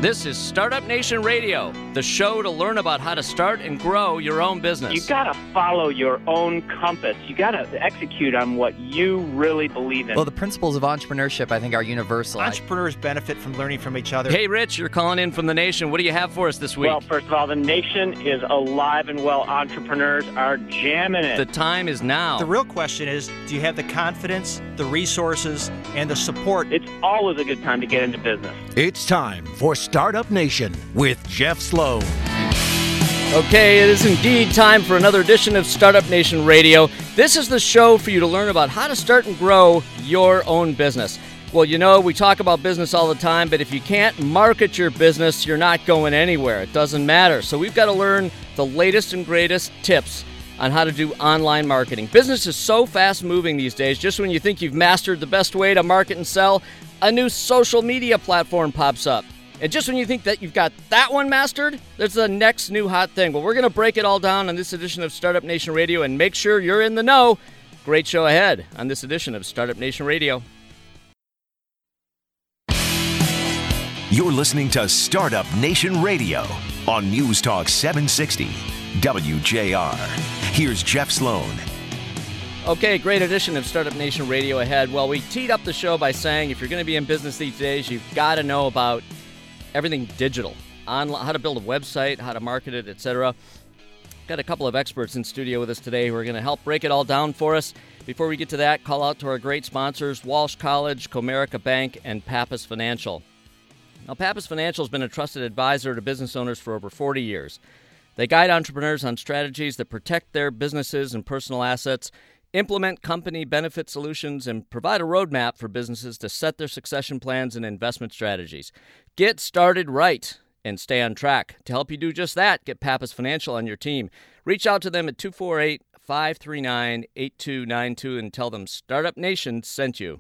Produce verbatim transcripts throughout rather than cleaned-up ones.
This is Startup Nation Radio, the show to learn about how to start and grow your own business. You got to follow your own compass. You got to execute on what you really believe in. Well, the principles of entrepreneurship, I think, are universal. Entrepreneurs benefit from learning from each other. Hey, Rich, you're calling in from the nation. What do you have for us this week? Well, first of all, the nation is alive and well. Entrepreneurs are jamming it. The time is now. The real question is, do you have the confidence, the resources, and the support? It's always a good time to get into business. It's time for Startup Nation with Jeff Sloan. Okay, it is indeed time for another edition of Startup Nation Radio. This is the show for you to learn about how to start and grow your own business. Well, you know, we talk about business all the time, but if you can't market your business, you're not going anywhere. It doesn't matter. So we've got to learn the latest and greatest tips on how to do online marketing. Business is so fast moving these days. Just when you think you've mastered the best way to market and sell, a new social media platform pops up. And just when you think that you've got that one mastered, there's the next new hot thing. Well, we're going to break it all down on this edition of Startup Nation Radio and make sure you're in the know. Great show ahead on this edition of Startup Nation Radio. You're listening to Startup Nation Radio on News Talk seven sixty W J R. Here's Jeff Sloan. Okay, great edition of Startup Nation Radio ahead. Well, we teed up the show by saying if you're going to be in business these days, you've got to know about everything digital, online, how to build a website, how to market it, et cetera. Got a couple of experts in studio with us today who are going to help break it all down for us. Before we get to that, call out to our great sponsors, Walsh College, Comerica Bank, and Pappas Financial. Now, Pappas Financial has been a trusted advisor to business owners for over forty years. They guide entrepreneurs on strategies that protect their businesses and personal assets, implement company benefit solutions, and provide a roadmap for businesses to set their succession plans and investment strategies. Get started right and stay on track. To help you do just that, get Pappas Financial on your team. Reach out to them at two four eight, five three nine, eight two nine two and tell them Startup Nation sent you.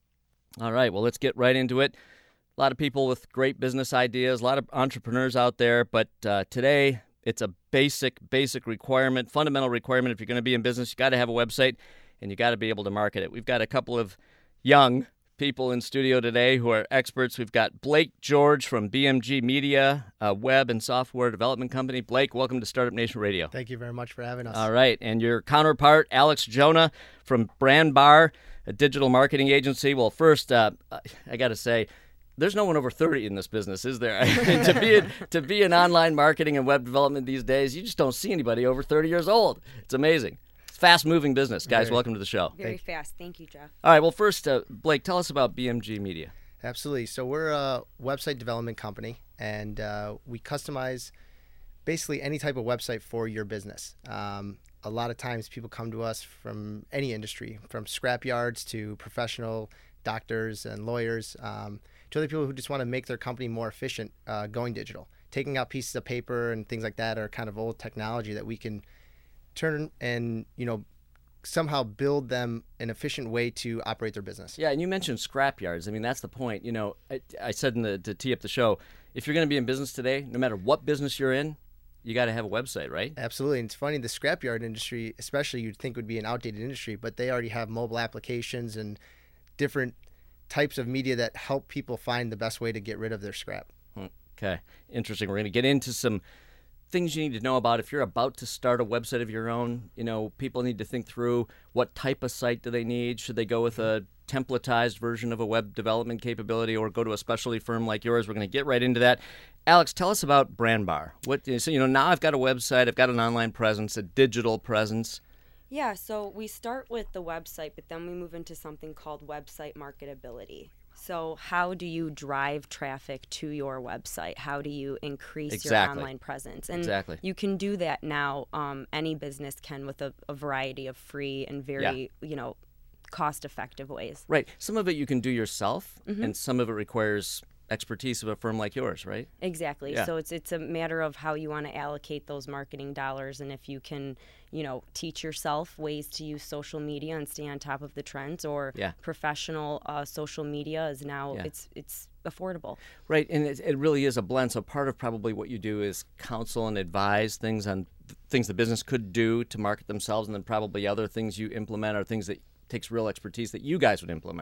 All right, well, let's get right into it. A lot of people with great business ideas, a lot of entrepreneurs out there, but uh, today it's a basic, basic requirement, fundamental requirement. If you're going to be in business, you got to have a website and you got to be able to market it. We've got a couple of young people in studio today who are experts. We've got Blake George from B M G Media, a web and software development company. Blake, welcome to Startup Nation Radio. Thank you very much for having us. All right, and your counterpart, Alex Jonah from Brand Bar, a digital marketing agency. Well, first, uh, I got to say, there's no one over thirty in this business, is there? to be a, to be in online marketing and web development these days, you just don't see anybody over thirty years old. It's amazing. It's fast-moving business. Guys, Very, welcome to the show. Very fast. Thank you, Jeff. All right, well, first, uh, Blake, tell us about B M G Media. Absolutely. So we're a website development company, and uh, we customize basically any type of website for your business. Um, a lot of times people come to us from any industry, from scrapyards to professional doctors and lawyers, um, to other people who just want to make their company more efficient uh, going digital. Taking out pieces of paper and things like that are kind of old technology that we can turn and, you know, somehow build them an efficient way to operate their business. Yeah, and you mentioned scrapyards. I mean, that's the point. You know, I, I said in the, to tee up the show, if you're going to be in business today, no matter what business you're in, you got to have a website, right? Absolutely. And it's funny, the scrapyard industry, especially, you'd think would be an outdated industry, but they already have mobile applications and different types of media that help people find the best way to get rid of their scrap. Okay, interesting. We're going to get into some things you need to know about if you're about to start a website of your own. You know, people need to think through what type of site do they need. Should they go with a templatized version of a web development capability or go to a specialty firm like yours? We're going to get right into that. Alex, tell us about Brand Bar. What, so, you know, now I've got a website, I've got an online presence, a digital presence. Yeah, so we start with the website, but then we move into something called website marketability. So how do you drive traffic to your website? How do you increase exactly. your online presence? And exactly. you can do that now. Um, any business can with a, a variety of free and very, yeah. you know, cost-effective ways. Right. Some of it you can do yourself, mm-hmm. and some of it requires expertise of a firm like yours, right? Exactly. Yeah. So it's it's a matter of how you want to allocate those marketing dollars, and if you can, you know, teach yourself ways to use social media and stay on top of the trends, or yeah. professional uh, social media is now yeah. it's it's affordable. Right, and it, it really is a blend. So part of probably what you do is counsel and advise things on th- things the business could do to market themselves, and then probably other things you implement are things that takes real expertise that you guys would implement.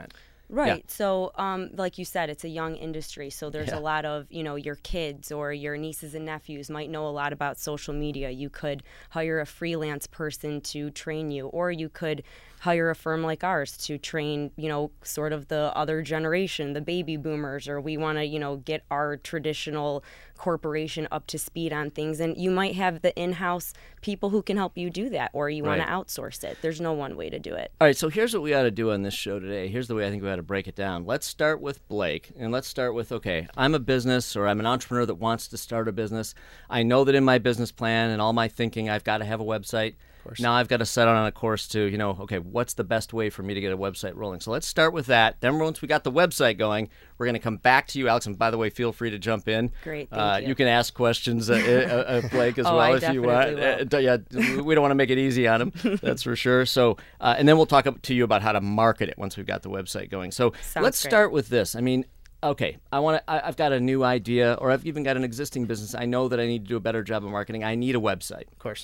Right. Yeah. So, um, like you said, it's a young industry. So there's Yeah. a lot of, you know, your kids or your nieces and nephews might know a lot about social media. You could hire a freelance person to train you, or you could hire a firm like ours to train, you know, sort of the other generation, the baby boomers, or we want to, you know, get our traditional corporation up to speed on things. And you might have the in-house people who can help you do that, or you want Right. to outsource it. There's no one way to do it. All right, so here's what we ought to do on this show today. Here's the way I think we ought to break it down. Let's start with Blake, and let's start with, okay, I'm a business or I'm an entrepreneur that wants to start a business. I know that in my business plan and all my thinking, I've got to have a website. Now I've got to set out on a course to, you know, okay, what's the best way for me to get a website rolling? So let's start with that. Then once we got the website going, we're going to come back to you, Alex. And by the way, feel free to jump in. Great, thank uh, you. You can ask questions, uh, uh, uh, Blake, as Oh, well I if you want. definitely Uh, yeah, we don't want to make it easy on him, that's for sure. So, uh, and then we'll talk up to you about how to market it once we've got the website going. So Sounds let's great. start with this. I mean, okay, I want to. I've got a new idea, or I've even got an existing business. I know that I need to do a better job of marketing. I need a website. Of course.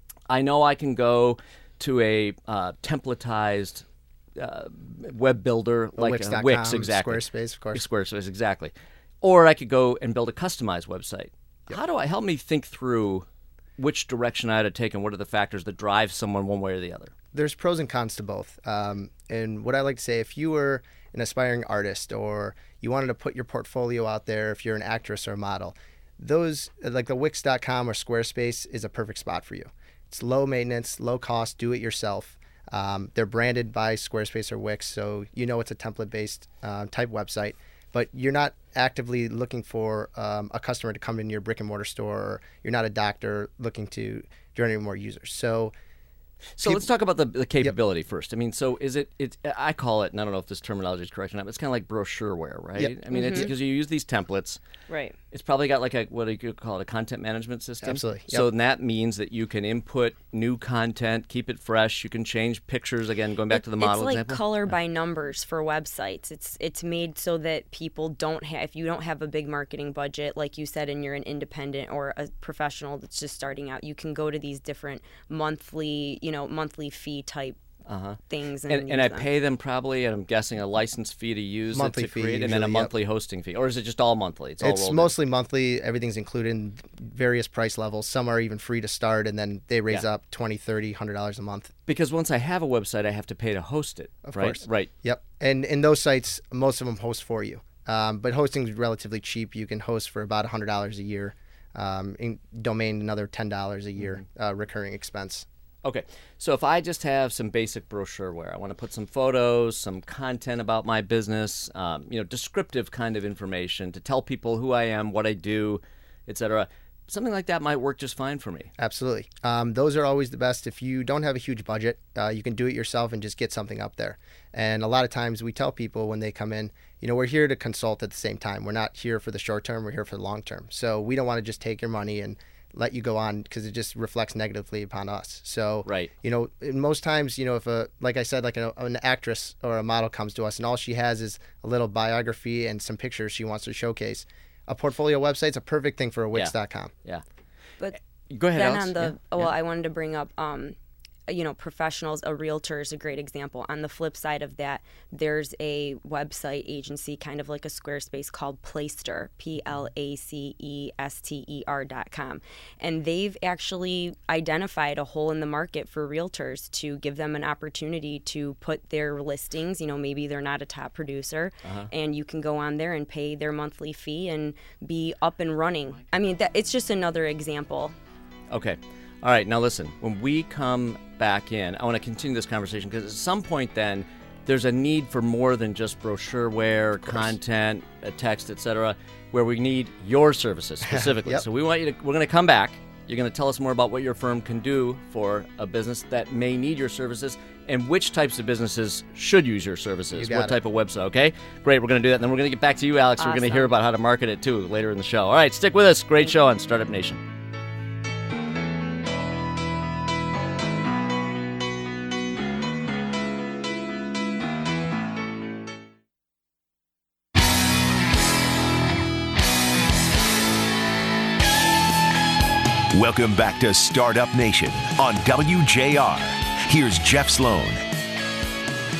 I know I can go to a uh, templatized uh, web builder like Wix uh, dot com, Wix, exactly. Squarespace, of course. Squarespace, exactly. Or I could go and build a customized website. How do I help me think through which direction I ought to take and what are the factors that drive someone one way or the other? There's pros and cons to both. Um, and what I like to say, if you were an aspiring artist or you wanted to put your portfolio out there, if you're an actress or a model, those like the Wix dot com or Squarespace is a perfect spot for you. It's low maintenance, low cost, do it yourself. Um, they're branded by Squarespace or Wix, so you know it's a template-based uh, type website. But you're not actively looking for um, a customer to come in your brick and mortar store. Or you're not a doctor looking to generate more users. So. So let's talk about the, the capability yep. first. I mean, so is it, it, I call it, and I don't know if this terminology is correct or not, but it's kind of like brochureware, right? Yep. I mean, Mm-hmm. it's because you use these templates. Right. It's probably got like a, what do you call it, a content management system? Absolutely. Yep. So that means that you can input new content, keep it fresh. You can change pictures, again, going back it, to the model It's like example. color by numbers for websites. It's it's made so that people don't have, if you don't have a big marketing budget, like you said, and you're an independent or a professional that's just starting out, you can go to these different monthly, you know, monthly fee type Uh-huh. things. And, And, and I use them. pay them probably, and I'm guessing, a license fee to use Monthly it to fee create, and then a usually, yep. monthly hosting fee. Or is it just all monthly? It's all It's rolled in? mostly monthly. Everything's included in various price levels. Some are even free to start, and then they raise Yeah. up twenty, thirty, one hundred dollars a month. Because once I have a website, I have to pay to host it. Of right? course. Right. Yep. And in those sites, most of them host for you. Um, but hosting is relatively cheap. You can host for about one hundred dollars a year. Um, in domain, another ten dollars a year Mm-hmm. uh, recurring expense. Okay, so if I just have some basic brochureware, I want to put some photos, some content about my business, um, you know, descriptive kind of information to tell people who I am, what I do, et cetera. Something like that might work just fine for me. Absolutely. Um, those are always the best. If you don't have a huge budget, uh, you can do it yourself and just get something up there. And a lot of times we tell people when they come in, you know, we're here to consult at the same time. We're not here for the short term. We're here for the long term. So we don't want to just take your money and let you go on because it just reflects negatively upon us. So, Right. you know, in most times, you know, if a, like I said, like a, an actress or a model comes to us and all she has is a little biography and some pictures she wants to showcase, a portfolio website's a perfect thing for a Wix dot com. Yeah. But Go ahead, then Alex. on the, Yeah, oh, well, yeah. I wanted to bring up, um, you know, professionals, a realtor is a great example. On the flip side of that, there's a website agency, kind of like a Squarespace, called Placester, P L A C E S T E R dot com. And they've actually identified a hole in the market for realtors to give them an opportunity to put their listings, you know, maybe they're not a top producer, Uh-huh. and you can go on there and pay their monthly fee and be up and running. I mean, that, it's just another example. Okay. All right. Now listen, when we come back in, I want to continue this conversation because at some point then there's a need for more than just brochureware, content, uh, text, et cetera, where we need your services specifically. Yep. So we want you to, we're going to come back. You're going to tell us more about what your firm can do for a business that may need your services and which types of businesses should use your services, You got what it. type of website, okay? Great, we're going to do that. And then we're going to get back to you, Alex. We're going to Awesome. hear about how to market it, too, later in the show. All right, stick with us. Great show on Startup Nation. Welcome back to Startup Nation on W J R. Here's Jeff Sloan.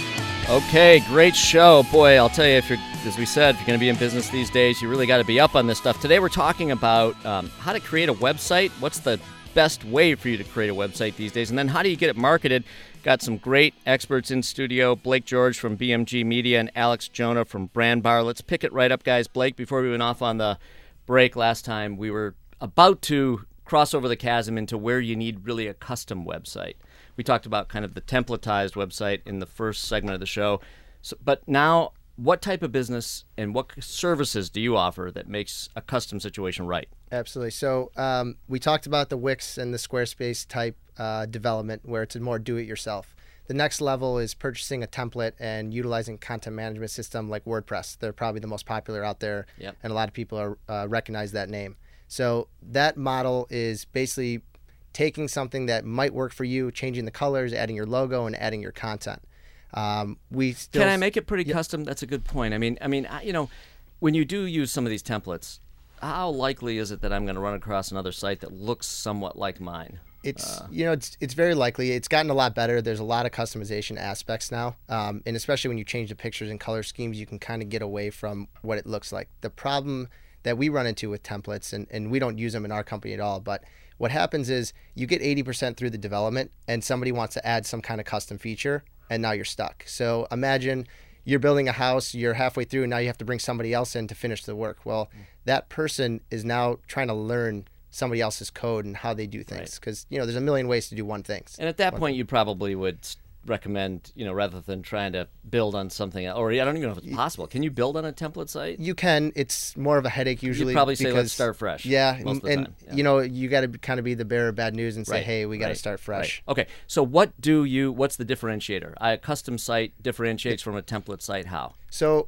Okay, great show. Boy, I'll tell you, if you're, as we said, if you're going to be in business these days, you really got to be up on this stuff. Today we're talking about um, how to create a website. What's the best way for you to create a website these days? And then how do you get it marketed? Got some great experts in studio. Blake George from B M G Media and Alex Jonah from Brand Bar. Let's pick it right up, guys. Blake, before we went off on the break last time, we were about to cross over the chasm into where you need really a custom website. We talked about kind of the templatized website in the first segment of the show. So, but now, what type of business and what services do you offer that makes a custom situation right? Absolutely. So um, we talked about the Wix and the Squarespace type uh, development where it's a more do-it-yourself. The next level is purchasing a template and utilizing content management system like WordPress. They're probably the most popular out there, yep. and a lot of people are, uh, recognize that name. So that model is basically taking something that might work for you, changing the colors, adding your logo, and adding your content. Um, we still Can I make it pretty yeah. custom? That's a good point. I mean, I mean, I- you know, when you do use some of these templates, how likely is it that I'm going to run across another site that looks somewhat like mine? It's Uh, you know it's it's very likely. It's gotten a lot better. There's a lot of customization aspects now, um, and especially when you change the pictures and color schemes, you can kind of get away from what it looks like. The problem that we run into with templates, and, and we don't use them in our company at all, but what happens is you get eighty percent through the development, and somebody wants to add some kind of custom feature, and now you're stuck. So imagine you're building a house, you're halfway through, and now you have to bring somebody else in to finish the work. Well, that person is now trying to learn somebody else's code and how they do things, because you know there's a million ways to do one thing. And at that one point, thing. you probably would s- recommend, you know, rather than trying to build on something, or I don't even know if it's possible. Can you build on a template site? You can. It's more of a headache usually. You'd probably say, because, let's start fresh. Yeah, most of the and time. Yeah. you know you got to kind of be the bearer of bad news and say, Right, hey, we got to right, start fresh. Right. Okay, so what do you? What's the differentiator? A custom site differentiates from a template site. How? So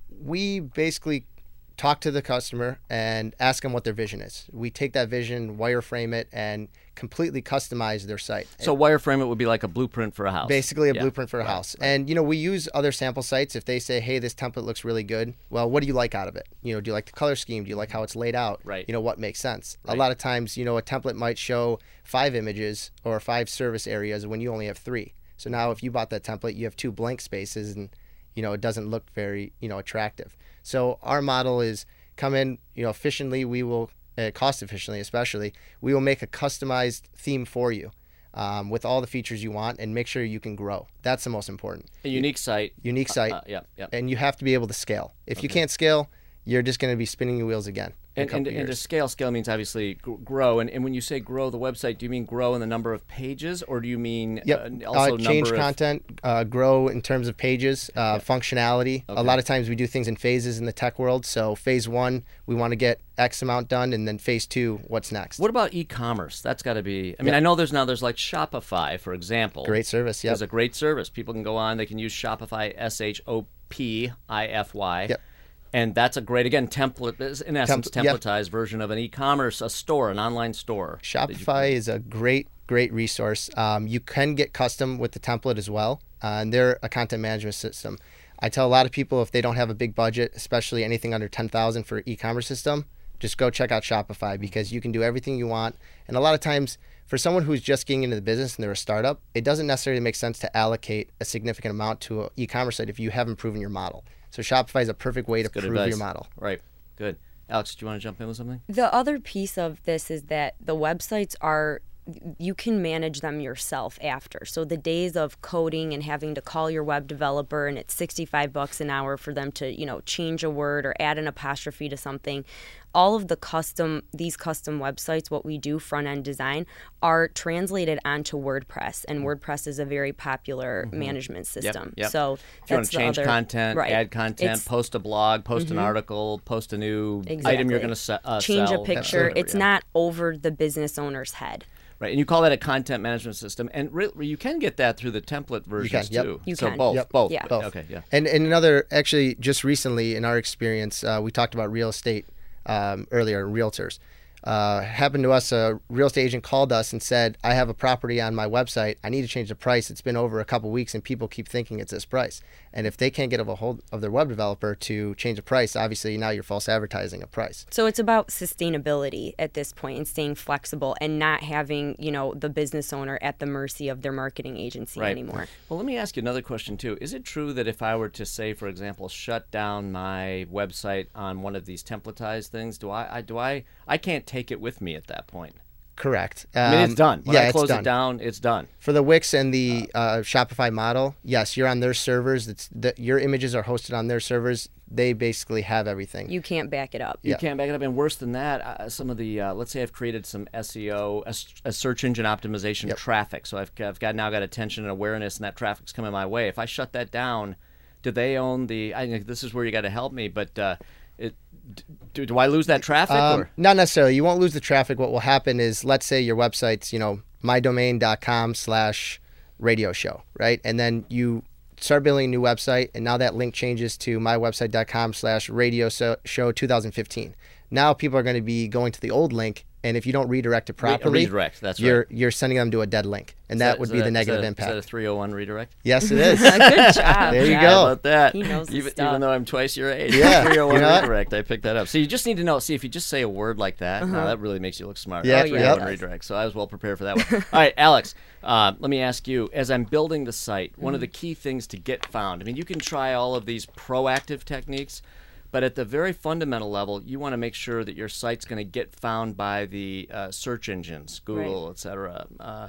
we basically talk to the customer and ask them what their vision is. We take that vision, wireframe it, and completely customize their site. So wireframe it would be like a blueprint for a house. Basically a Yeah. blueprint for a Right, house. right. And, you know, we use other sample sites. If they say, hey, this template looks really good, well, what do you like out of it? You know, do you like the color scheme? Do you like how it's laid out? Right. You know, what makes sense? Right. A lot of times, you know, a template might show five images or five service areas when you only have three. So now if you bought that template, you have two blank spaces and, you know, it doesn't look very, you know, attractive. So our model is come in, you know, efficiently. We will, uh, cost efficiently especially, we will make a customized theme for you. Um, with all the features you want, and make sure you can grow. That's the most important. A unique site. Unique site. Uh, uh, yeah, yeah. And you have to be able to scale. If you Okay. can't scale, you're just going to be spinning your wheels again. in a And, and, couple and to years. scale, scale means obviously gr- grow. And, and when you say grow the website, do you mean grow in the number of pages, or do you mean Yep. uh, Uh, also change number of... content, uh, grow in terms of pages, uh, functionality. Okay. A lot of times we do things in phases in the tech world. So phase one, we want to get X amount done, and then phase two, what's next? What about e-commerce? That's got to be. I mean, Yep. I know there's now there's like Shopify, for example. Great service. Yep. There's a great service. People can go on. They can use Shopify, S H O P I F Y. Yep. And that's a great, again, template, is in essence, Temp- yep. templatized version of an e-commerce, a store, an online store. that you Shopify is a great, great resource. Um, you can get custom with the template as well, uh, and they're a content management system. I tell a lot of people if they don't have a big budget, especially anything under ten thousand for e-commerce system, just go check out Shopify because you can do everything you want. And a lot of times, for someone who's just getting into the business and they're a startup, it doesn't necessarily make sense to allocate a significant amount to an e-commerce site if you haven't proven your model. So Shopify is a perfect way to Good prove advice. your model. Right. Good. Alex, do you want to jump in with something? The other piece of this is that the websites are, you can manage them yourself after. So the days of coding and having to call your web developer and it's sixty-five bucks an hour for them to, you know, change a word or add an apostrophe to something. All of the custom, these custom websites, what we do, front end design, are translated onto WordPress, and WordPress is a very popular management system. Yep. So If you want that's to the change other- content, right. add content, It's- post a blog, post an article, post a new item you're Exactly. going to se- uh, change sell. a picture. Absolutely, It's yeah. not over the business owner's head. Right, and you call that a content management system, and re- you can get that through the template versions yep. too. You so can. both, Yep. both. Yeah. Both. Okay, yeah. And, and another, actually, just recently in our experience, uh, we talked about real estate um, earlier, realtors. Uh, happened to us, a real estate agent called us and said, I have a property on my website. I need to change the price. It's been over a couple weeks and people keep thinking it's this price. And if they can't get a hold of their web developer to change the price, obviously now you're false advertising a price. So it's about sustainability at this point and staying flexible and not having, you know, the business owner at the mercy of their marketing agency Right. anymore. Well, let me ask you another question, too. Is it true that if I were to say, for example, shut down my website on one of these templatized things, do I, I do I, I can't take it with me at that point? Correct. I mean, it's Um, done. When yeah, I it's close done. it down, it's done. For the Wix and the uh, Shopify model, yes, you're on their servers. It's the, your images are hosted on their servers. They basically have everything. You can't back it up. You Yeah. can't back it up. And worse than that, uh, some of the, uh, let's say I've created some S E O, a, a search engine optimization Yep. traffic. So I've, I've got now got attention and awareness, and that traffic's coming my way. If I shut that down, do they own the, I think this is where you got to help me, but uh, it, do, do I lose that traffic? Um, or? not necessarily. You won't lose the traffic. What will happen is, let's say your website's, you know, mydomain.com slash radio show, right? And then you start building a new website, and now that link changes to mywebsite.com slash radio show two thousand fifteen. Now people are going to be going to the old link, and if you don't redirect it Re- properly, redirect, that's you're right. you're sending them to a dead link, and Is that, would is be the is negative that, impact. Is that a three oh one redirect? Yes, it is. Good job. There you Jeff. go. How about that? He knows the even, stuff. even though I'm twice your age. Yeah, three oh one you know what? redirect. I picked that up. So you just need to know. See, if you just say a word like that, now that really makes you look smart. Yeah, three oh one yep. redirect. So I was well prepared for that one. All right, Alex, uh, let me ask you, as I'm building the site, one of the key things to get found, I mean, you can try all of these proactive techniques, but at the very fundamental level, you want to make sure that your site's going to get found by the uh, search engines, Google, Right. et cetera. Uh,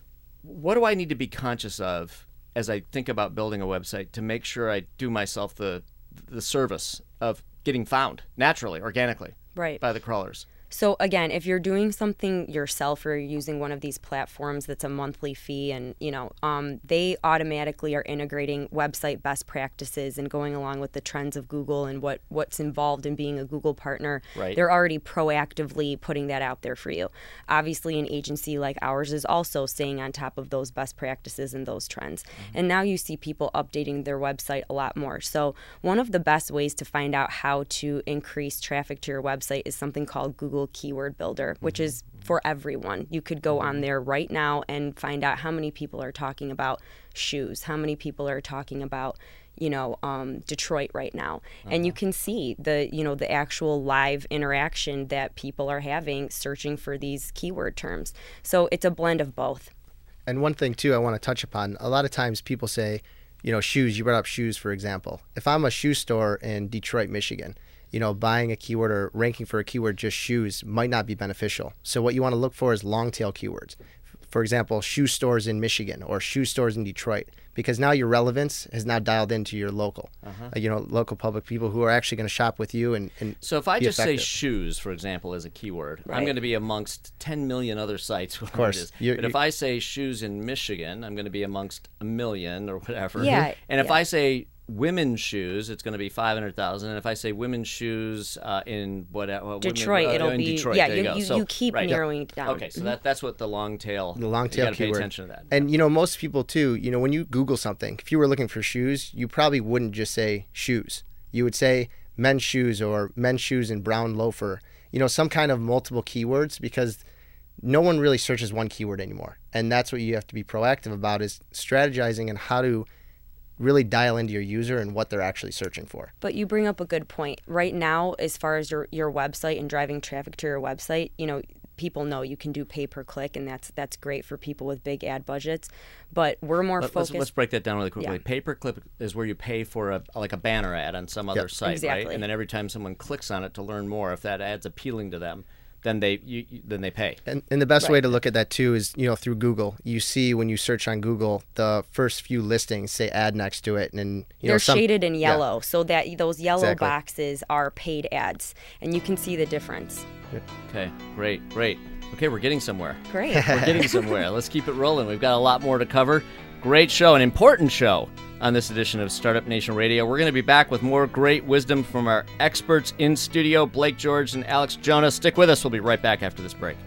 what do I need to be conscious of as I think about building a website to make sure I do myself the the service of getting found naturally, organically, Right. by the crawlers? So again, if you're doing something yourself or you're using one of these platforms that's a monthly fee, and you know, um, they automatically are integrating website best practices and going along with the trends of Google and what, what's involved in being a Google partner. Right. They're already proactively putting that out there for you. Obviously, an agency like ours is also staying on top of those best practices and those trends. Mm-hmm. And now you see people updating their website a lot more. So one of the best ways to find out how to increase traffic to your website is something called Google Keyword Builder, which is for everyone. You could go on there right now and find out how many people are talking about shoes, how many people are talking about, you know, um, Detroit right now. And you can see the, you know, the actual live interaction that people are having searching for these keyword terms. So it's a blend of both. And one thing, too, I want to touch upon, a lot of times people say, you know, shoes, you brought up shoes, for example. If I'm a shoe store in Detroit, Michigan, you know, buying a keyword or ranking for a keyword, just shoes, might not be beneficial. So what you want to look for is long tail keywords. For example, shoe stores in Michigan or shoe stores in Detroit, because now your relevance has now dialed into your local, uh-huh. uh, you know, local public people who are actually going to shop with you. And, and So if I be just effective. say shoes, for example, as a keyword, I'm Right. going to be amongst ten million other sites. Of course. You're- But if you're- I say shoes in Michigan, I'm going to be amongst a million or whatever. Yeah, And if yeah. I say women's shoes, it's going to be five hundred thousand. And if I say women's shoes uh, in whatever, Detroit, women, uh, it'll in be, Detroit, yeah, there you, you, go. you, So, you keep right. narrowing it down. Okay, so that that's what the long tail. the long tail you gotta keyword. pay attention to that. And you know, most people too, you know, when you Google something, if you were looking for shoes, you probably wouldn't just say shoes. You would say men's shoes or men's shoes in brown loafer, you know, some kind of multiple keywords, because no one really searches one keyword anymore. And that's what you have to be proactive about, is strategizing and how to really dial into your user and what they're actually searching for. But you bring up a good point. Right now, as far as your, your website and driving traffic to your website, you know, people know you can do pay per click, and that's that's great for people with big ad budgets. But we're more Let, focused. let's, let's break that down really quickly. Yeah. Pay per click is where you pay for a like a banner ad on some other Yep. site, right? Exactly. And then every time someone clicks on it to learn more, if that ad's appealing to them, then they you, you, then they pay. And, and the best Right. way to look at that too is, you know, through Google. You see when you search on Google, the first few listings say ad next to it, and then you They're know some, shaded in yeah. yellow, so that those yellow Exactly. boxes are paid ads, and you can see the difference. Okay, great, great. Okay, we're getting somewhere. Great. We're getting somewhere. Let's keep it rolling. We've got a lot more to cover. Great show, an important show on this edition of Startup Nation Radio. We're going to be back with more great wisdom from our experts in studio, Blake George and Alex Jonah. Stick with us. We'll be right back after this break.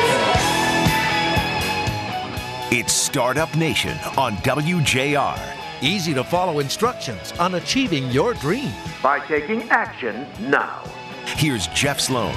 It's Startup Nation on W J R. Easy to follow instructions on achieving your dream. By taking action now. Here's Jeff Sloan.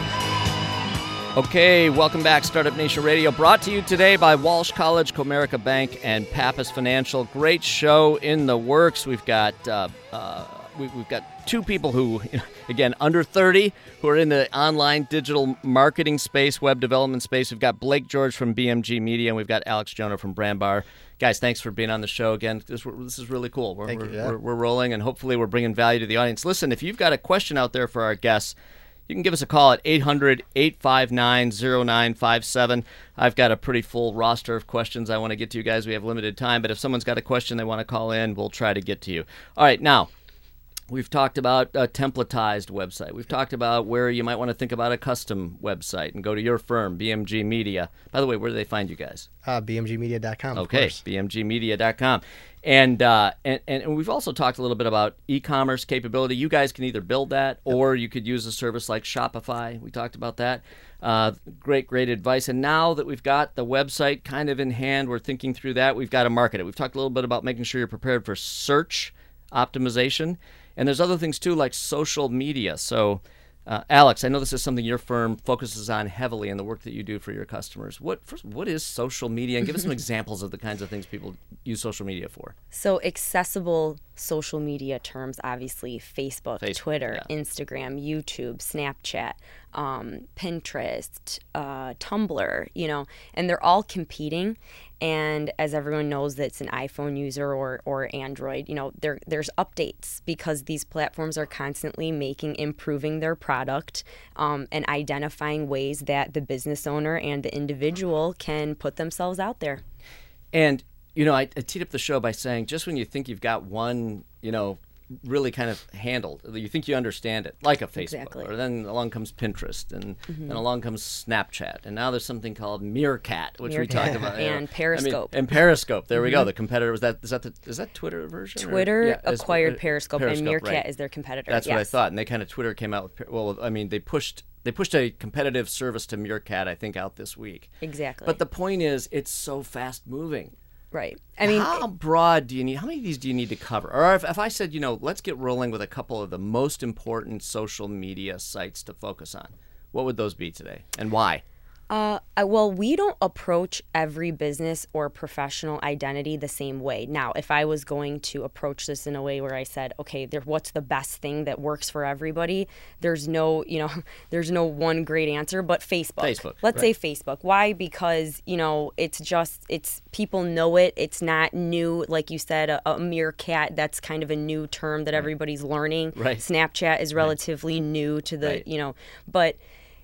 Okay, welcome back, Startup Nation Radio, brought to you today by Walsh College, Comerica Bank, and Pappas Financial. Great show in the works. We've got uh, uh, we, we've got two people who, again, under thirty, who are in the online digital marketing space, web development space. We've got Blake George from B M G Media, and we've got Alex Jonah from Brand Bar. Guys, thanks for being on the show again. This, this is really cool. We're, Thank we're, you, yeah. we're, we're rolling, and hopefully we're bringing value to the audience. Listen, if you've got a question out there for our guests, you can give us a call at eight hundred, eight five nine, zero nine five seven. I've got a pretty full roster of questions I want to get to you guys. We have limited time, but if someone's got a question they want to call in, we'll try to get to you. All right, now, we've talked about a templatized website. We've talked about where you might want to think about a custom website and go to your firm, B M G Media. By the way, where do they find you guys? Uh, B M G media dot com. Okay, B M G media dot com. And, uh, and and we've also talked a little bit about e-commerce capability. You guys can either build that or you could use a service like Shopify. We talked about that. Uh, great, great advice. And now that we've got the website kind of in hand, we're thinking through that. We've got to market it. We've talked a little bit about making sure you're prepared for search optimization. And there's other things too, like social media. So, uh, Alex, I know this is something your firm focuses on heavily in the work that you do for your customers. What first, what is social media? And give us some examples of the kinds of things people use social media for. So accessible social media terms, obviously, Facebook, Facebook, Twitter, yeah. Instagram, YouTube, Snapchat, um, Pinterest, uh, Tumblr, you know, and they're all competing. And as everyone knows that's an iPhone user or, or Android, you know, there there's updates because these platforms are constantly making, improving their product um, and identifying ways that the business owner and the individual can put themselves out there. And, you know, I, I teed up the show by saying just when you think you've got one, you know, really kind of handled, you think you understand it, like a Facebook, Exactly. or then along comes Pinterest, and Mhm. then along comes Snapchat, and now there's something called Meerkat, which we Meerkat. talked about, you know. And Periscope. I mean, and Periscope. There we go. Mhm. The competitor was that. Is that the is that Twitter version? or- Twitter Yeah, it's- acquired uh, Periscope, and Meerkat right. is their competitor. That's what I yes. thought, and they kind of Twitter came out with. Per- Well, I mean, they pushed they pushed a competitive service to Meerkat, I think, out this week. Exactly. But the point is, it's so fast moving. Right. I mean, how broad do you need? How many of these do you need to cover? Or if, if I said, you know, let's get rolling with a couple of the most important social media sites to focus on, what would those be today, and why? Uh, I- well, we don't approach every business or professional identity the same way. Now, if I was going to approach this in a way where I said, okay, there, what's the best thing that works for everybody? There's no, you know, there's no one great answer, but Facebook. Facebook, Let's right. say Facebook. Why? Because, you know, it's just, it's, people know it. It's not new. Like you said, a, a Meerkat, that's kind of a new term that everybody's learning. Right. Snapchat is relatively new to the, Right. you know, but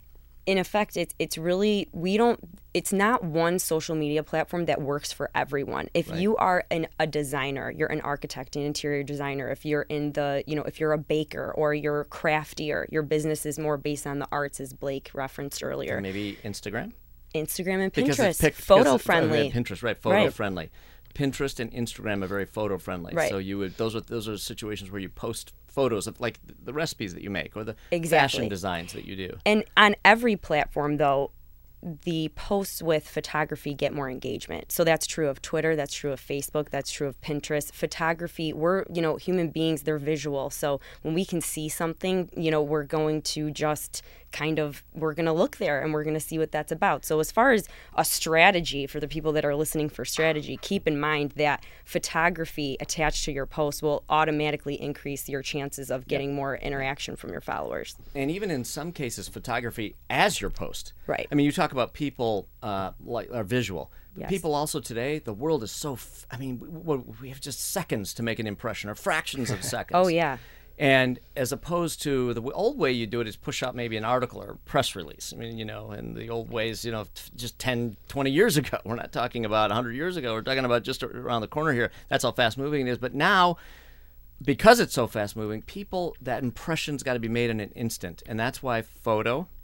in effect, it's it's really, we don't, it's not one social media platform that works for everyone. If Right. you are an, a designer, you're an architect, an interior designer, if you're in the, you know, if you're a baker or you're craftier, your business is more based on the arts, as Blake referenced earlier. Or maybe Instagram? Instagram and Because Pinterest, it's pic- because photo it's- friendly. uh, Pinterest, right? Photo Right. friendly. Pinterest and Instagram are very photo friendly. Right. So you would those are those are situations where you post photos of like the recipes that you make or the Exactly. fashion designs that you do. And on every platform, though, the posts with photography get more engagement. So that's true of Twitter, that's true of Facebook, that's true of Pinterest. Photography, we're, you know, human beings, they're visual. So when we can see something, you know, we're going to just kind of, we're going to look there and we're going to see what that's about. So as far as a strategy for the people that are listening for strategy, keep in mind that photography attached to your post will automatically increase your chances of getting more interaction from your followers. And even in some cases, photography as your post. Right. I mean, you talk about people uh, like are visual. Yes. People also today, the world is so. F- I mean, we, we have just seconds to make an impression, or fractions of seconds. Oh, yeah. And as opposed to the old way you do it is push out maybe an article or a press release. I mean, you know, and the old ways, you know, t- just ten, twenty years ago. We're not talking about one hundred years ago. We're talking about just around the corner here. That's how fast moving it is. But now, because it's so fast moving, people, that impression's got to be made in an instant. And that's why photo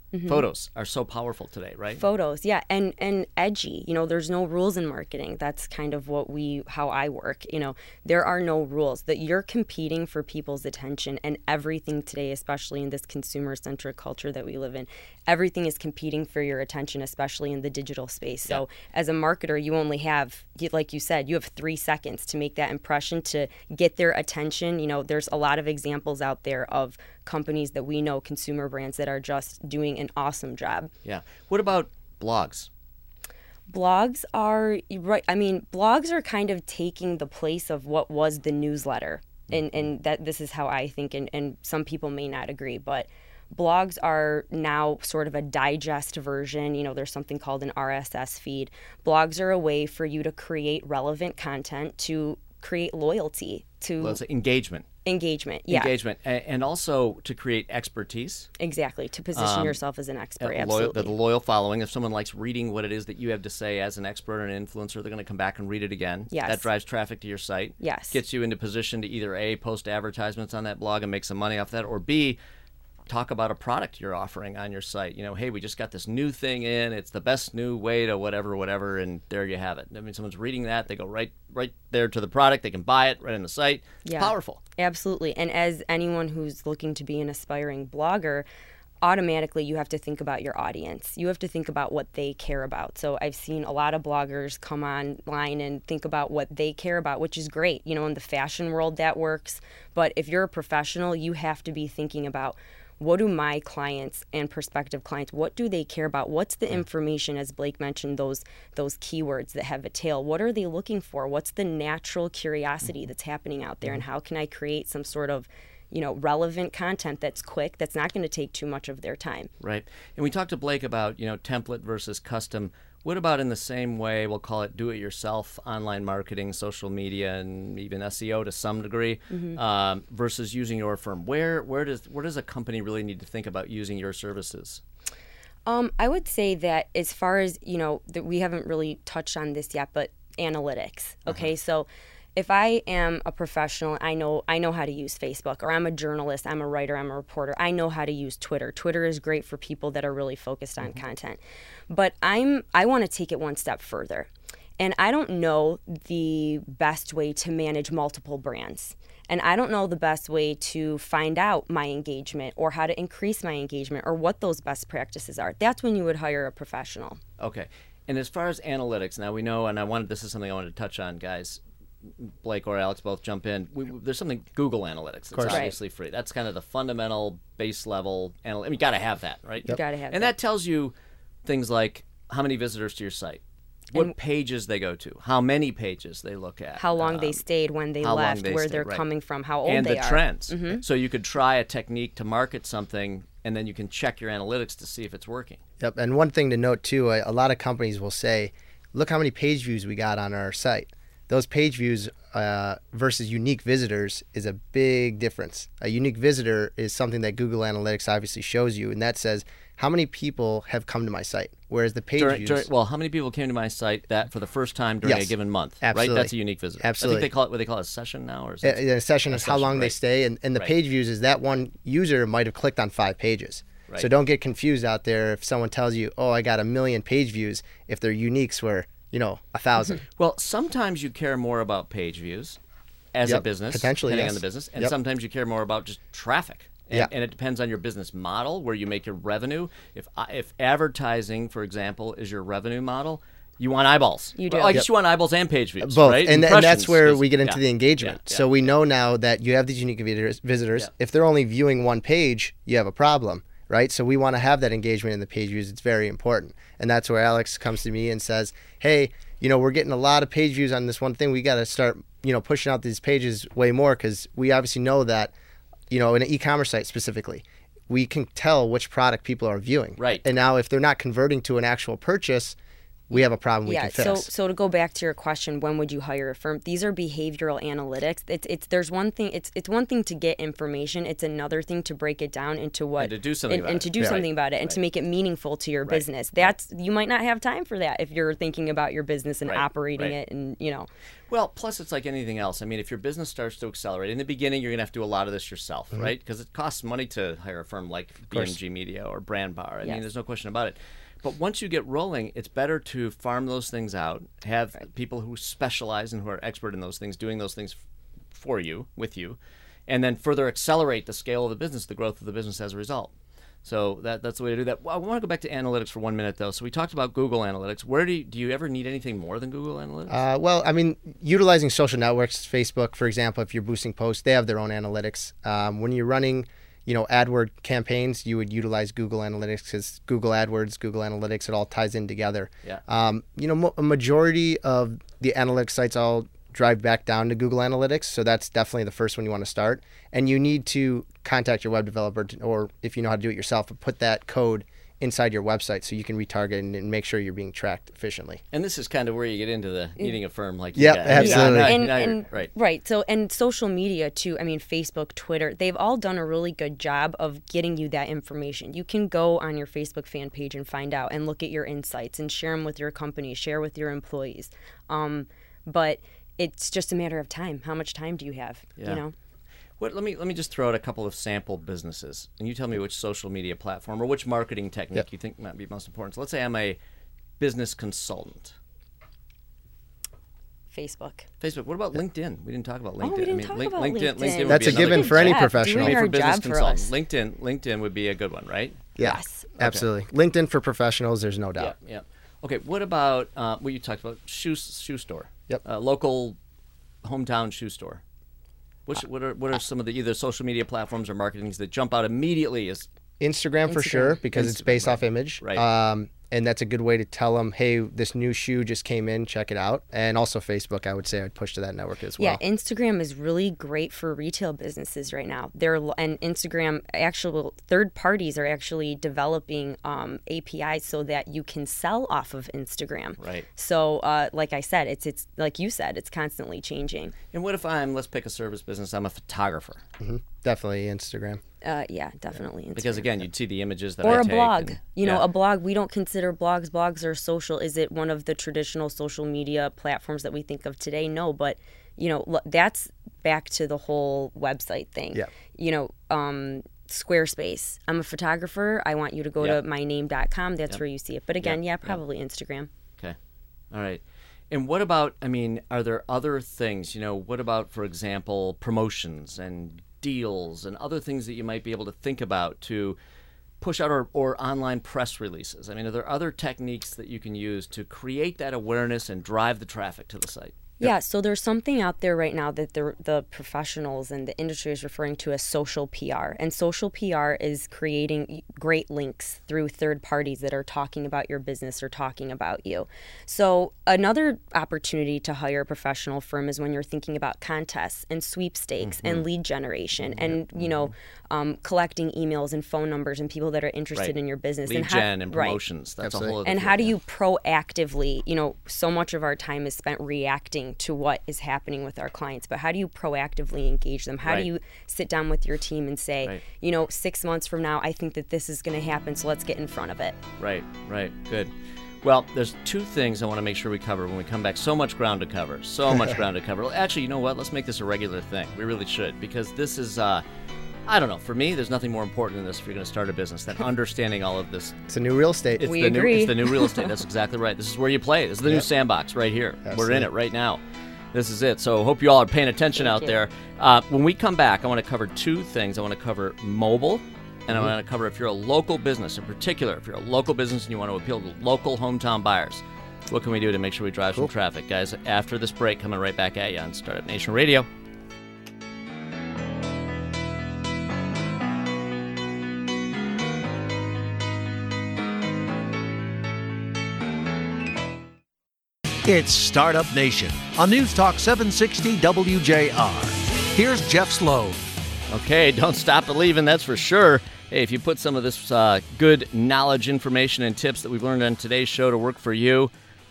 Mhm. Photos are so powerful today, right? Photos, yeah, and and edgy. You know, there's no rules in marketing. That's kind of what we, how I work. You know, there are no rules. That you're competing for people's attention, and everything today, especially in this consumer-centric culture that we live in, everything is competing for your attention, especially in the digital space. So, as a marketer, you only have, like you said, you have three seconds to make that impression to get their attention. You know, there's a lot of examples out there of companies that we know, consumer brands that are just doing an awesome job. Yeah. What about blogs? Blogs are right. I mean, blogs are kind of taking the place of what was the newsletter, and and that this is how I think. And, and some people may not agree, but blogs are now sort of a digest version. You know, there's something called an R S S feed. Blogs are a way for you to create relevant content, to create loyalty, to Well, it's engagement. Engagement, yeah. Engagement, a- and also to create expertise. Exactly, to position Um, yourself as an expert, a absolutely. Loyal, the loyal following. If someone likes reading what it is that you have to say as an expert or an influencer, they're going to come back and read it again. Yes. That drives traffic to your site. Yes. Gets you into position to either A, post advertisements on that blog and make some money off that, or B, talk about a product you're offering on your site. You know, hey, we just got this new thing in. It's the best new way to whatever, whatever, and there you have it. I mean, someone's reading that. They go right right there to the product. They can buy it right in the site. It's Yeah. powerful. Absolutely. And as anyone who's looking to be an aspiring blogger, automatically you have to think about your audience. You have to think about what they care about. So I've seen a lot of bloggers come online and think about what they care about, which is great. You know, in the fashion world that works. But if you're a professional, you have to be thinking about, what do my clients and prospective clients, what do they care about? What's the information, as Blake mentioned, those those keywords that have a tail? What are they looking for? What's the natural curiosity that's happening out there? And how can I create some sort of, you know, relevant content that's quick, that's not going to take too much of their time? Right. And we talked to Blake about, you know, template versus custom. What about in the same way, we'll call it do-it-yourself, online marketing, social media, and even S E O to some degree, Mhm. um, versus using your firm? Where where does where does a company really need to think about using your services? Um, I would say that as far as, you know, that we haven't really touched on this yet, but analytics. Okay, so if I am a professional, I know I know how to use Facebook, or I'm a journalist, I'm a writer, I'm a reporter, I know how to use Twitter. Twitter is great for people that are really focused on content. But I'm I want to take it one step further. And I don't know the best way to manage multiple brands. And I don't know the best way to find out my engagement, or how to increase my engagement, or what those best practices are. That's when you would hire a professional. Okay. And as far as analytics, now we know, and I wanted this is something I wanted to touch on, guys. Blake or Alex both jump in. We, we, there's something Google Analytics that's course. obviously free. That's kind of the fundamental base level. Anal- I mean, you got to have that, right? You gotta have And that. that tells you things like how many visitors to your site, what And- pages they go to, how many pages they look at, How long they um, stayed, when they how long left, they where stayed, they're right. coming from, how old and they the are. trends. Mhm. So you could try a technique to market something, and then you can check your analytics to see if it's working. Yep. And one thing to note too, a, a lot of companies will say, look how many page views we got on our site. Those page views uh, versus unique visitors is a big difference. A unique visitor is something that Google Analytics obviously shows you, and that says how many people have come to my site. Whereas the page During, views, during, well, how many people came to my site that for the first time during Yes. a given month? Absolutely. Right, that's a unique visitor. Absolutely. I think they call it what they call it a session now, or is a, it? a session a is how session, long they right. stay, and, and the Right. page views is that one user might have clicked on five pages. Right. So don't get confused out there if someone tells you, oh, I got a million page views, if their uniques were, you know, a thousand. Well, sometimes you care more about page views as a Yep, business, potentially, depending yes. on the business, and Yep. sometimes you care more about just traffic. And, Yeah. and it depends on your business model, where you make your revenue. If I- if advertising, for example, is your revenue model, you want eyeballs. You do. Well, I guess Yep. you want eyeballs and page views, Both, right? and, th- and that's Impressions where is- we get into yeah, the engagement. yeah, so yeah. we know now that you have these unique visitors. visitors. Yeah. If they're only viewing one page, you have a problem, right? So we want to have that engagement in the page views. It's very important, and that's where Alex comes to me and says, "Hey, you know, we're getting a lot of page views on this one thing. We got to start, you know, pushing out these pages way more, because we obviously know that, you know, in an e-commerce site specifically, we can tell which product people are viewing. Right. And now if they're not converting to an actual purchase, we have a problem we yeah, can fix. so so to go back to your question, when would you hire a firm? These are behavioral analytics. It's it's there's one thing. It's it's one thing to get information. It's another thing to break it down into what And to do something and, about and it. to do Yeah. something about it, and Right. to make it meaningful to your Right. business. That's you might not have time for that if you're thinking about your business and Right. operating Right. it, and you know. Well, plus it's like anything else. I mean, if your business starts to accelerate, in the beginning, you're going to have to do a lot of this yourself, Mm-hmm. right? Because it costs money to hire a firm like B M G Media or Brand Bar. I mean, Yes. there's no question about it. But once you get rolling, it's better to farm those things out, have people who specialize and who are expert in those things doing those things f- for you, with you, and then further accelerate the scale of the business, the growth of the business as a result. So that that's the way to do that. Well, I want to go back to analytics for one minute, though. So we talked about Google Analytics. Where do you, do you ever need anything more than Google Analytics? Uh, well, I mean, utilizing social networks, Facebook, for example, if you're boosting posts, they have their own analytics. Um, when you're running, you know, AdWord campaigns, you would utilize Google Analytics because Google AdWords, Google Analytics, it all ties in together. Yeah. Um, you know, mo- a majority of the analytics sites all drive back down to Google Analytics, so that's definitely the first one you want to start. And you need to contact your web developer, to, or if you know how to do it yourself, put that code inside your website so you can retarget and, and make sure you're being tracked efficiently. And this is kind of where you get into the needing a firm like you Yep, guys. absolutely. Now- and, now you're- and right. right so and social media too. I mean, Facebook, Twitter, they've all done a really good job of getting you that information. You can go on your Facebook fan page and find out and look at your insights and share them with your company, share with your employees. Um, but it's just a matter of time. How much time do you have? Yeah. You know. What, let me let me just throw out a couple of sample businesses, and you tell me which social media platform or which marketing technique Yep. you think might be most important. So let's say I'm a business consultant. Facebook. Facebook. What about LinkedIn? We didn't talk about LinkedIn. Oh, we didn't I mean, talk Link- about LinkedIn. LinkedIn. would That's be a given another for any Jeff, professional. doing I mean, our for business job for consultant. us. LinkedIn. LinkedIn would be a good one, right? Yeah, Yes. absolutely. LinkedIn for professionals, there's no Yeah. doubt. Yeah. Okay. What about uh, what you talked about? Shoe shoe store. Yep. Uh, local hometown shoe store. Which, what are what are some of the either social media platforms or marketings that jump out immediately as Instagram, for Instagram. sure, because it's Instagram, based right. off image. Right. Um, and that's a good way to tell them, hey, this new shoe just came in, check it out. And also Facebook, I would say I'd push to that network as well. Yeah, Instagram is really great for retail businesses right now. They're and Instagram actual third parties are actually developing um, A P Is so that you can sell off of Instagram. Right. So, uh, like I said, it's it's like you said, it's constantly changing. And what if I'm, let's pick a service business, I'm a photographer. hmm Definitely Instagram. Uh, yeah, definitely. Instagram. Because again, you'd see the images that I or a take blog. and- You know, yeah. a blog. We don't consider blogs. Blogs are social. Is it one of the traditional social media platforms that we think of today? No, but you know, lo- that's back to the whole website thing. Yeah. You know, um, Squarespace. I'm a photographer. I want you to go Yep. to my name dot com. That's Yep. where you see it. But again, Yep. yeah, Yep. probably Instagram. Okay. All right. And what about, I mean, are there other things, you know, what about, for example, promotions and deals and other things that you might be able to think about to push out or, or online press releases? I mean, are there other techniques that you can use to create that awareness and drive the traffic to the site? Yeah, so there's something out there right now that the the professionals and the industry is referring to as social P R. And social P R is creating great links through third parties that are talking about your business or talking about you. So another opportunity to hire a professional firm is when you're thinking about contests and sweepstakes Mm-hmm. and lead generation and, you know, um, collecting emails and phone numbers and people that are interested Right. in your business. Lead and how- gen and right. promotions. That's Absolutely. a whole other And field, how do yeah. you proactively, you know, so much of our time is spent reacting to what is happening with our clients, but how do you proactively engage them? How Right. do you sit down with your team and say, Right. you know, six months from now, I think that this is going to happen, so let's get in front of it. Right, right, good. Well, there's two things I want to make sure we cover when we come back. So much ground to cover, so much ground to cover. Well, actually, you know what? Let's make this a regular thing. We really should, because this is, uh, I don't know, for me, there's nothing more important than this if you're going to start a business than understanding all of this. It's a new real estate. It's We the New, agree. it's the new real estate. That's exactly right. This is where you play. This is the new Yep. sandbox right here. We're in Absolutely. it right now. This is it. So hope you all are paying attention Thank out you. there. Uh, when we come back, I want to cover two things. I want to cover mobile, and I Mm-hmm. want to cover if you're a local business, in particular, if you're a local business and you want to appeal to local hometown buyers. What can we do to make sure we drive some traffic? Guys, after this break, coming right back at you on Startup Nation Radio. It's Startup Nation on News Talk seven sixty W J R. Here's Jeff Sloan. Okay, don't stop believing, that's for sure. Hey, if you put some of this uh, good knowledge, information, and tips that we've learned on today's show to work for you,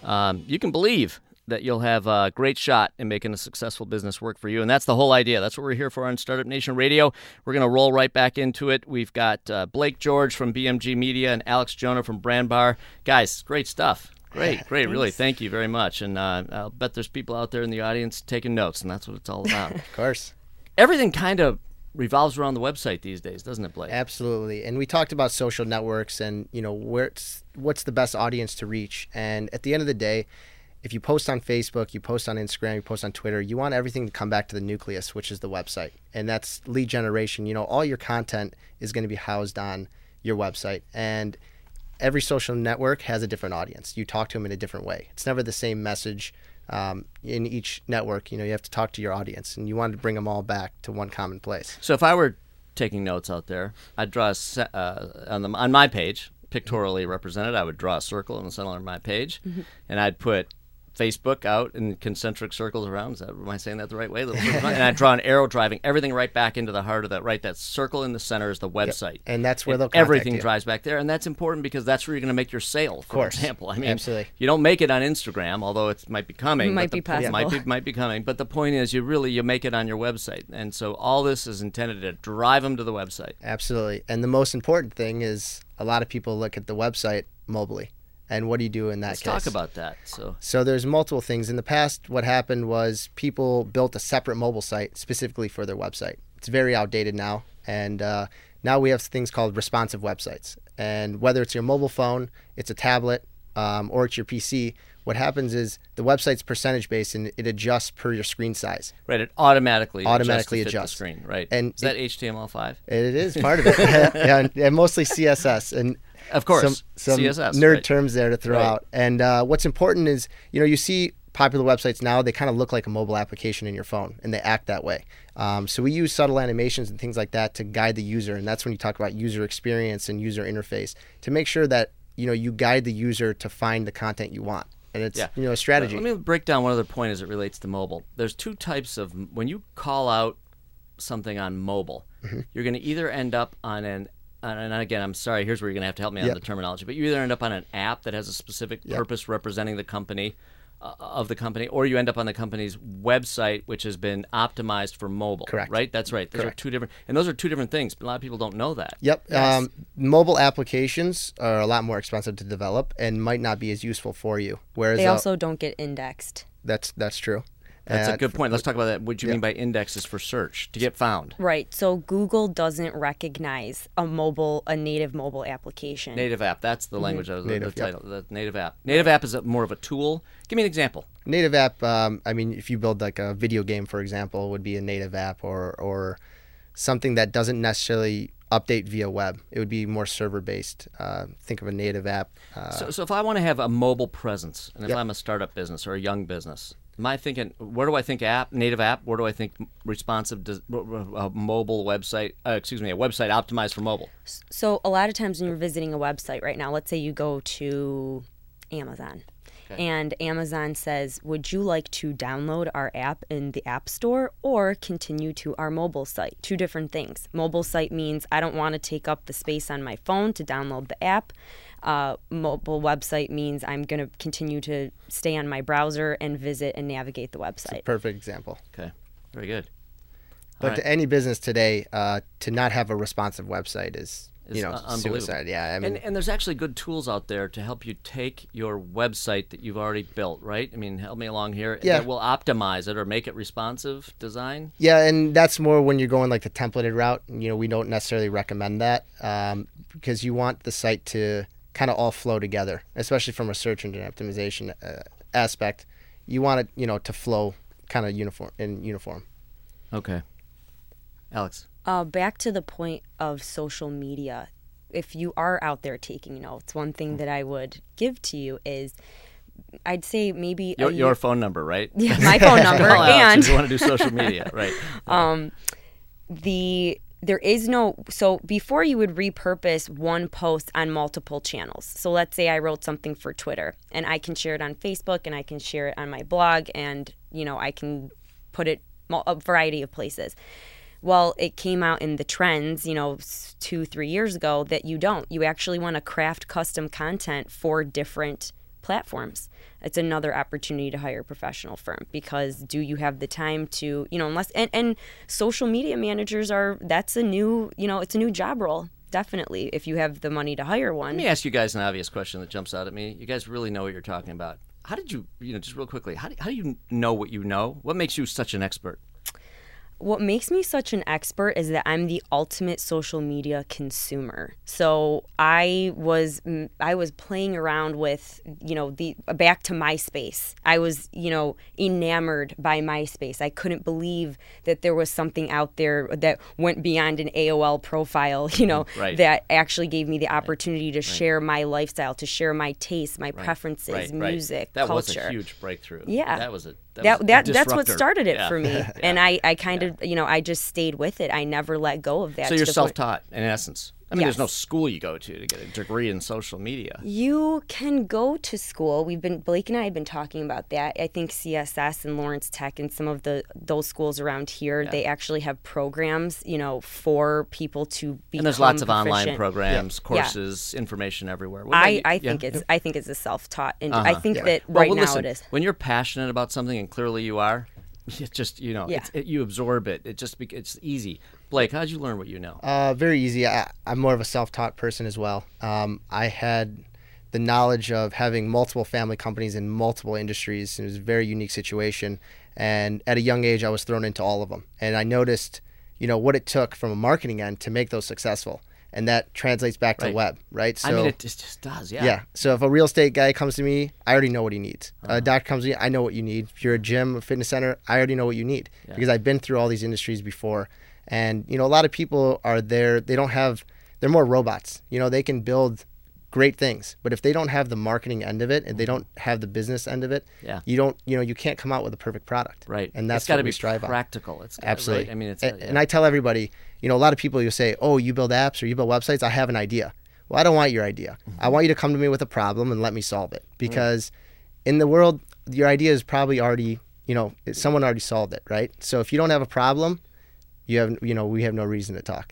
um, you can believe that you'll have a great shot in making a successful business work for you. And that's the whole idea. That's what we're here for on Startup Nation Radio. We're going to roll right back into it. We've got uh, Blake George from B M G Media and Alex Jonah from Brand Bar. Guys, great stuff. Great, great, really. Thank you very much. And uh, I'll bet there's people out there in the audience taking notes, and that's what it's all about. Of course. Everything kind of revolves around the website these days, doesn't it, Blake? Absolutely. And we talked about social networks and, you know, where it's, what's the best audience to reach. And at the end of the day, if you post on Facebook, you post on Instagram, you post on Twitter, you want everything to come back to the nucleus, which is the website. And that's lead generation. You know, all your content is going to be housed on your website. And every social network has a different audience. You talk to them in a different way. It's never the same message um, in each network. You know, you have to talk to your audience, and you want to bring them all back to one common place. So if I were taking notes out there, I'd draw a se- uh, on, the, on my page, pictorially represented, I would draw a circle in the center of my page, mm-hmm. and I'd put Facebook out in concentric circles around. Is that, am I saying that the right way? Little circles, and I draw an arrow driving everything right back into the heart of that. Right, that circle in the center is the website, yep. and that's where and they'll contact everything you. drives back there, and that's important because that's where you're going to make your sale. For of course. example, I mean, absolutely. You don't make it on Instagram, although it might be coming. It might but be the, possible. Might be might be coming. But the point is, you really you make it on your website, and so all this is intended to drive them to the website. Absolutely, and the most important thing is a lot of people look at the website mobilely. And what do you do in that Let's case? Let's talk about that. So, so there's multiple things. In the past, what happened was people built a separate mobile site specifically for their website. It's very outdated now. And uh, now we have things called responsive websites. And whether it's your mobile phone, it's a tablet, um, or it's your P C, what happens is the website's percentage based and it adjusts per your screen size. Right, it automatically automatically adjusts to fit adjusts. the screen. Right. And is that it, H T M L five? It is part of it. yeah, and, and mostly C S S. And of course, some, some C S S, nerd right. terms there to throw right. out. And uh, what's important is, you know, you see popular websites now, they kind of look like a mobile application in your phone, and they act that way. Um, so we use subtle animations and things like that to guide the user, and that's when you talk about user experience and user interface, to make sure that, you know, you guide the user to find the content you want. And it's, yeah. you know, a strategy. Let me break down one other point as it relates to mobile. There's two types of, when you call out something on mobile, mm-hmm. you're going to either end up on an, and again, I'm sorry, here's where you're going to have to help me yep. on the terminology, but you either end up on an app that has a specific yep. purpose representing the company, uh, of the company, or you end up on the company's website, which has been optimized for mobile. Correct. Right? That's right. Those Correct. are two different, and those are two different things. A lot of people don't know that. Yep. Yes. Um, mobile applications are a lot more expensive to develop and might not be as useful for you. Whereas they uh, also don't get indexed. That's that's true. That's uh, a good point. Let's talk about that. What do you yeah. mean by indexes for search? To get found. Right. So Google doesn't recognize a mobile, a native mobile application. Native app. That's the language of the, Native, the yep. title. The native app. Native app is a, more of a tool. Give me an example. Native app, um, I mean, if you build like a video game, for example, would be a native app, or or something that doesn't necessarily update via web. It would be more server-based. Uh, think of a native app. Uh, So, so if I want to have a mobile presence, and if Yep. I'm a startup business or a young business, am I thinking, where do I think app, native app? Where do I think responsive, des- a mobile website, uh, excuse me, a website optimized for mobile? So a lot of times when you're visiting a website right now, let's say you go to Amazon. Okay. And Amazon says, would you like to download our app in the App Store or continue to our mobile site? Two different things. Mobile site means I don't want to take up the space on my phone to download the app. Uh, mobile website means I'm going to continue to stay on my browser and visit and navigate the it's a website. perfect example. Okay, very good. But All right. to any business today, uh, to not have a responsive website is, It's you know, un- unbelievable. suicide. Yeah, I mean, And, and there's actually good tools out there to help you take your website that you've already built, right? I mean, help me along here. Yeah. That will optimize it or make it responsive design. yeah, and that's more when you're going like the templated route. You know, we don't necessarily recommend that um, because you want the site to kind of all flow together, especially from a search engine optimization uh, aspect. You want it, you know, to flow kind of uniform in uniform. Okay. Alex. Uh, back to the point of social media. If you are out there taking notes, one thing that I would give to you is, I'd say maybe Your, a your year- phone number, right? yeah, my phone number, Call Alex and if you want to do social media, right? um, the there is no so before you would repurpose one post on multiple channels. So let's say I wrote something for Twitter, and I can share it on Facebook, and I can share it on my blog, and you know I can put it a variety of places. Well, it came out in the trends, you know, two, three years ago that you don't. You actually want to craft custom content for different platforms. It's another opportunity to hire a professional firm, because do you have the time to, you know, unless, and, and social media managers are, that's a new, you know, it's a new job role. Definitely, if you have the money to hire one. Let me ask you guys an obvious question that jumps out at me. You guys really know what you're talking about. How did you, you know, just real quickly, how do, how do you know what you know? What makes you such an expert? What makes me such an expert is that I'm the ultimate social media consumer. So I was I was playing around with, you know, the back to MySpace. I was, you know, enamored by MySpace. I couldn't believe that there was something out there that went beyond an A O L profile, you know, right. that actually gave me the opportunity to right. share my lifestyle, to share my tastes, my right. preferences, right. music, right. that culture. That was a huge breakthrough. Yeah. That was a That, that, was that a that's what disruptor. started it yeah. for me. yeah. And I, I kind yeah. of, you know, I just stayed with it. I never let go of that. So to you're the point- self-taught, in essence. I mean, Yes. there's no school you go to to get a degree in social media. You can go to school. We've been Blake and I have been talking about that. I think C S S and Lawrence Tech and some of the those schools around here, Yeah. they actually have programs, you know, for people to become And there's lots of proficient. online programs, Yeah. courses, information everywhere. What I, about you? I think Yeah. it's I think it's a self-taught, and Uh-huh. I think Yeah. that Well, right well, now listen, it is. when you're passionate about something, and clearly you are, it just, you know, Yeah. it's, it, you absorb it. It just, be, it's easy. Blake, how did you learn what you know? Uh, very easy. I, I'm more of a self-taught person as well. Um, I had the knowledge of having multiple family companies in multiple industries. It was a very unique situation. And at a young age, I was thrown into all of them. And I noticed, you know, what it took from a marketing end to make those successful. And that translates back to Right. web, right? So, I mean, it just, just does, yeah. yeah. So if a real estate guy comes to me, I already know what he needs. Uh-huh. A doctor comes to me, I know what you need. If you're a gym, a fitness center, I already know what you need Yeah. because I've been through all these industries before. And, you know, a lot of people are there, they don't have, they're more robots. You know, they can build great things, but if they don't have the marketing end of it and they don't have the business end of it, Yeah. you don't, you know, you can't come out with a perfect product. Right. And that's it's got what to we be strive on. practical. It's gotta- Absolutely. Right? I mean, it's, and, yeah. and I tell everybody, you know, a lot of people, you say, oh, you build apps or you build websites. I have an idea. Well, I don't want your idea. Mm-hmm. I want you to come to me with a problem and let me solve it. Because in the world, your idea is probably already, you know, someone already solved it, right? So if you don't have a problem, you have, you know, we have no reason to talk.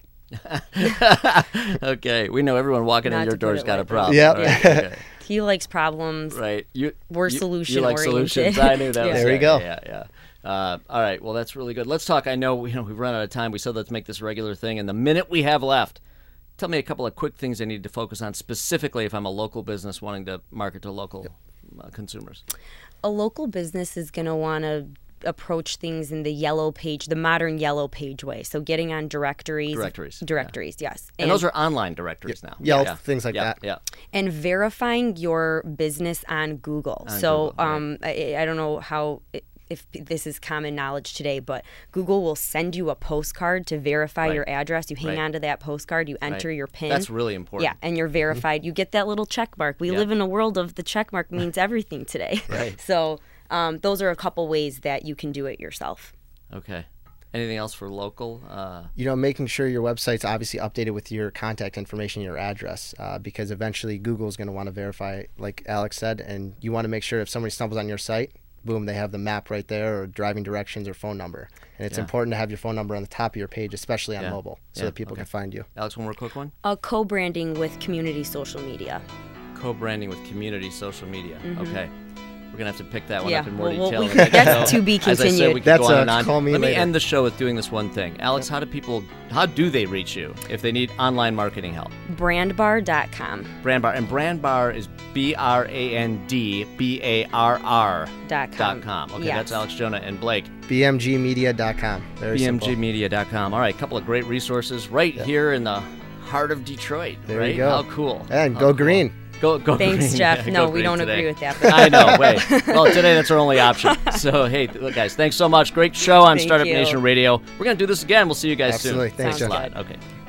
Okay, we know everyone walking Not in your to put door's it got a like that. problem. Yep. Right, okay. He likes problems. Right. You, We're you, solution you like oriented. solutions. I knew that. Yeah. was There we it. go. Yeah, yeah. Uh, all right. Well, that's really good. Let's talk. I know, you know we've run out of time. We said let's make this a regular thing. And the minute we have left, tell me a couple of quick things I need to focus on specifically if I'm a local business wanting to market to local uh, consumers. A local business is going to want to approach things in the yellow page, the modern yellow page way. So getting on directories. Directories, Directories, yes. And, those are online directories now. Yelp, yeah. things like yeah, that. Yeah. And verifying your business on Google. On so Google, right. um, I, I don't know how if this is common knowledge today, but Google will send you a postcard to verify Right. your address. You hang Right. on to that postcard, you enter Right. your PIN. That's really important. Yeah, and you're verified. You get that little check mark. We Yeah. live in a world of the check mark means everything today. Right. So um, those are a couple ways that you can do it yourself. Okay. Anything else for local? Uh, You know, making sure your website's obviously updated with your contact information, your address, uh, because eventually Google's going to want to verify, like Alex said, and you want to make sure if somebody stumbles on your site, boom, they have the map right there or driving directions or phone number. And it's Yeah. important to have your phone number on the top of your page, especially on Yeah. mobile, so Yeah. that people Okay. can find you. Alex, one more quick one. Uh, co-branding with community social media. Co-branding with community social media. Okay. We're going to have to pick that one Yeah, up in more well, well, detail. we- in the next that's show. to be As I said, continued. we could That's go on a and on. call me Let me later. end the show with doing this one thing. Alex, how do people, how do they reach you if they need online marketing help? brandbar dot com. Brandbar. And Brandbar is B R A N D B A R R Dot dot com. com. Okay, Yes. that's Alex Jonah and Blake. B M G media dot com. Very B M G simple. media dot com. All right, a couple of great resources right here in the heart of Detroit. There right? you go. How cool. And How go cool. green. Go, go Thanks, green. Jeff. Yeah, No, go we green don't today. agree with that. But I know. Wait. Well, today that's our only option. So, hey, look, guys, thanks so much. Great show on Thank Startup you. Nation Radio. We're going to do this again. We'll see you guys Absolutely. soon. Thanks, Thanks a Jeff. lot. Okay.